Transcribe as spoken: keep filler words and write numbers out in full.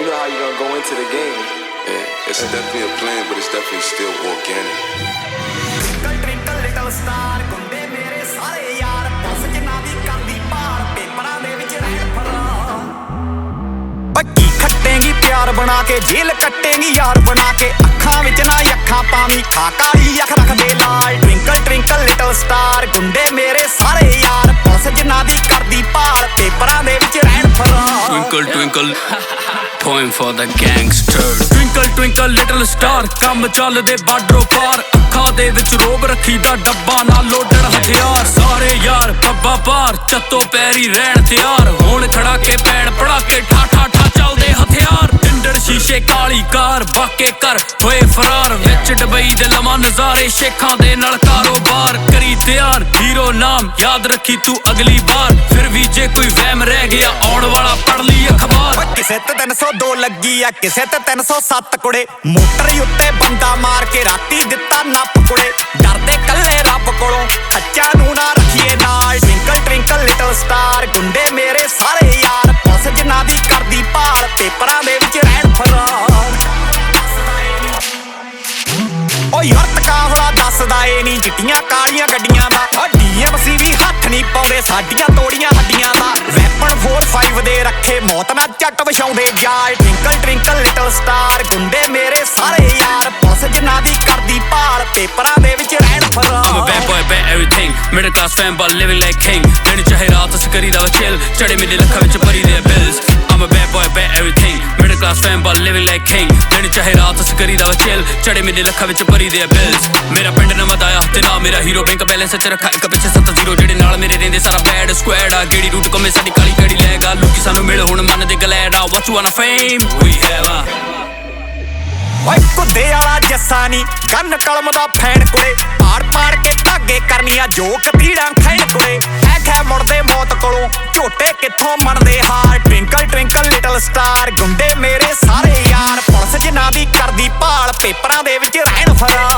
you know how you gonna go into the game. Yeah, it's definitely a plan, but it's definitely still organic. Twinkle twinkle little star, ਗੁੰਡੇ ਮੇਰੇ ਸਾਰੇ ਯਾਰ, police ਜਿਨ੍ਹਾਂ ਦੀ ਕਰਦੀ ਭਾਲ, ਪੇਪਰਾਂ ਦੇ ਵਿੱਚ ਰਹਿਣ ਫਰਾਰ। ਬੱਕੀ ਖੱਟੇਂਗੀ ਪਿਆਰ ਬਣਾ ਕੇ, ਜੇਲ ਕੱਟੇਂਗੀ ਯਾਰ ਬਣਾ ਕੇ, ਅੱਖਾਂ ਵਿੱਚ ਨਾ ਅੱਖਾਂ ਪਾਵੀਂ, ਖਾ ਕਾਲੀ ਅੱਖ ਰੱਖਦੇ ਲਾਲ। Twinkle twinkle little star, ਗੁੰਡੇ ਮੇਰੇ ਸਾਰੇ ਯਾਰ, ਪੁਲਿਸ ਜਿਨ੍ਹਾਂ ਦੀ ਕਰਦੀ ਭਾਲ, ਪੇਪਰਾਂ ਦੇ ਵਿੱਚ ਰਹਿਣ ਫਰਾਰ। Twinkle twinkle, poem for the gangster. Twinkle twinkle little star, ਕੰਮ ਚੱਲਦੇ ਬਾਰਡਰੋਂ ਪਾਰ, ਅੱਖਾਂ ਦੇ ਵਿੱਚ ਰੋਬ ਰੱਖੀ ਦਾ ਡੱਬਾ ਨਾਲ ਲੋਡਰ ਹਥਿਆਰ। ਸਾਰੇ ਯਾਰ ਪੱਬਾਂ ਪਾਰ, ਚੱਤੋ ਪੈਰੀ ਰਹਿਣ ਤਿਆਰ, ਹੁਣ ਖੜਾ ਕੇ ਪੈਣ ਪੜਾ ਕੇ ਠਾ ਠਾ ਠਾ ਚੱਲਦੇ ਹਥਿਆਰ। ਟਿੰਡਰ ਸ਼ੀਸ਼ੇ ਕਾਲੀ ਕਾਰ, ਬਾਕੇ ਕਰ ਹੋਏ ਫਰਾਰ, ਵਿੱਚ ਡਬਈ ਦੇ ਲਵਾਂ ਨਜ਼ਾਰੇ, ਸ਼ੇਖਾਂ ਦੇ ਨਾਲ ਕਾਰੋਬਾਰ। ਕਰੀ ਧਿਆਨ ਹੀਰੋ ਨਾਮ ਯਾਦ ਰੱਖੀ ਤੂੰ ਅਗਲੀ ਵਾਰ, ਫਿਰ ਵੀ ਜੇ ਕੋਈ ਵਹਿਮ ਰਹਿ ਗਿਆ ਆਉਣ ਵਾਲਾ ਪੜ ਲਈ ਅਖਬਾਰ। ਕਿਸੇ ਤੇ ਤਿੰਨ ਸੌ ਦੋ ਲੱਗੀ ਆ, ਕਿਸੇ ਤੇ ਤਿੰਨ ਸੌ ਸੱਤ ਕੁੜੇ, ਮੋਟਰ ਉੱਤੇ ਬੰਦਾ ਮਾਰ ਕੇ ਰਾਤੀ ਦਿੱਤਾ ਨੱਪ ਕੁੜੇ। ਡਰਦੇ ਕੱਲੇ ਰੱਬ ਕੋਲੋਂ, ਸੱਚਾ ਨੂੰ ਨਾ ਰੱਖੀਏ ਨਾਲ। ਟਵਿੰਕਲ ਟਵਿੰਕਲ ਲਿਟਲ ਸਟਾਰ, ਗੁੰਡੇ ਮੇਰੇ ਸਾਰੇ ਯਾਰ, ਪੁਲਿਸ ਜਿਨ੍ਹਾਂ ਦੀ ਕਰਦੀ ਭਾਲ, ਪੇਪਰਾਂ ਦੇ ਵਿੱਚ ਰਹਿਣ ਫਰਾਰ। ਓ ਯਾਰ ਕਾਫਲਾ ਦੱਸਦਾ ਏ ਨੀ, ਚਿੱਟੀਆਂ ਕਾਲੀਆਂ ਗੱਡੀਆਂ ਦਾ, ਡੀ ਐਮ ਸੀ ਵੀ ਹੱਥ ਨਹੀਂ ਪਾਉਂਦੇ ਸਾਡੀਆਂ ਤੋੜੀਆਂ ਹੱਡੀਆਂ ਦਾ। ਵੈਪਨ ਫੋਰ ਫਾਈਵ ਦੇ ਰੱਖੇ, ਮੌਤ ਨਾਲ ਝੱਟ ਵਿਛਾਉਂਦੇ ਜਾਲ। ਟਵਿੰਕਲ ਟਵਿੰਕਲ ਲਿਟਲ ਸਟਾਰ, ਗੁੰਡੇ ਮੇਰੇ ਸਾਰੇ ਯਾਰ, ਪੁਲਿਸ ਜਿਨ੍ਹਾਂ ਦੀ ਕਰਦੀ ਭਾਲ, ਪੇਪਰਾਂ ਦੇ ਵਿੱਚ ਰਹਿਣ ਫਰਾਰ। I'm a bad boy, bad everything, middle class fan but living like king, ਦਿਨ ਚਾਹੇ ਰਾਤ ਸਕਰੀ ਦਾ chill, ਚੜੇ ਮੇਰੇ ਲੱਖਾਂ ਵਿੱਚ ਭਰੀ ਦੇ bills। I'm a bad boy, bad everything, middle class fan but living like king, ਦਿਨ ਚਾਹੇ ਰਾਤ ਸਕਰੀ ਦਾ chill, ਚੜੇ ਮੇਰੇ ਲੱਖਾਂ ਵਿੱਚ ਭਰੀ ਦੇ bills। ਮੇਰਾ ਪਿੰਡ ਨਾ ਵਧਾਇਆ ਤੇ ਨਾ ਮੇਰਾ ਹੀਰੋ, ਬੈਂਕ ਬੈਲੈਂਸ ਚ ਰੱਖਾ ਇੱਕ ਪਿੱਛੇ ਸੱਤ ਜ਼ੀਰੋ, ਜਿਹੜੇ ਨਾਲ ਮੇਰੇ ਰਹਿੰਦੇ ਸਾਰਾ ਬੈਡ ਸਕੁਐਡ ਆ। ਗੇੜੀ ਰੂਟ ਕੋਮੇ ਸਾਡੀ ਕਾਲੀ ਕੜੀ ਲੈਗਾ, ਲੋਕੀ ਸਾਨੂੰ ਮਿਲ ਹੁਣ ਮੰਨਦੇ ਗਲੈਡ ਆ। What you wanna fame? We have a ਓਏ ਕੁੱਦੇ ਵਾਲਾ ਜੱਸਾ ਨੀ, ਕੰਨ ਕਲਮ ਦਾ ਫੈਨ ਕੁੜੇ, ਪਾੜ ਪਾੜ ਕੇ ਧਾਗੇ ਕਰਨੀਆਂ ਜੋ ਕਤੀੜਾਂ ਖੈਣ ਕੁੜੇ। ਐ ਖੈ ਮੁੜਦੇ ਮੌਤ ਕੋਲੋਂ, ਝੋਟੇ ਕਿੱਥੋਂ ਮੰਨਦੇ ਹਾਰ। ਟਵਿੰਕਲ ਟਵਿੰਕਲ ਲਿਟਲ ਸਟਾਰ, ਗੁੰਡੇ ਮੇਰੇ ਸਾਰੇ ਯਾਰ, ਪੁਲਿਸ ਜਿਨ੍ਹਾਂ ਦੀ ਕਰਦੀ ਭਾਲ, ਪੇਪਰਾਂ ਦੇ ਵਿੱਚ ਰਹਿਣ ਫਰਾਰ।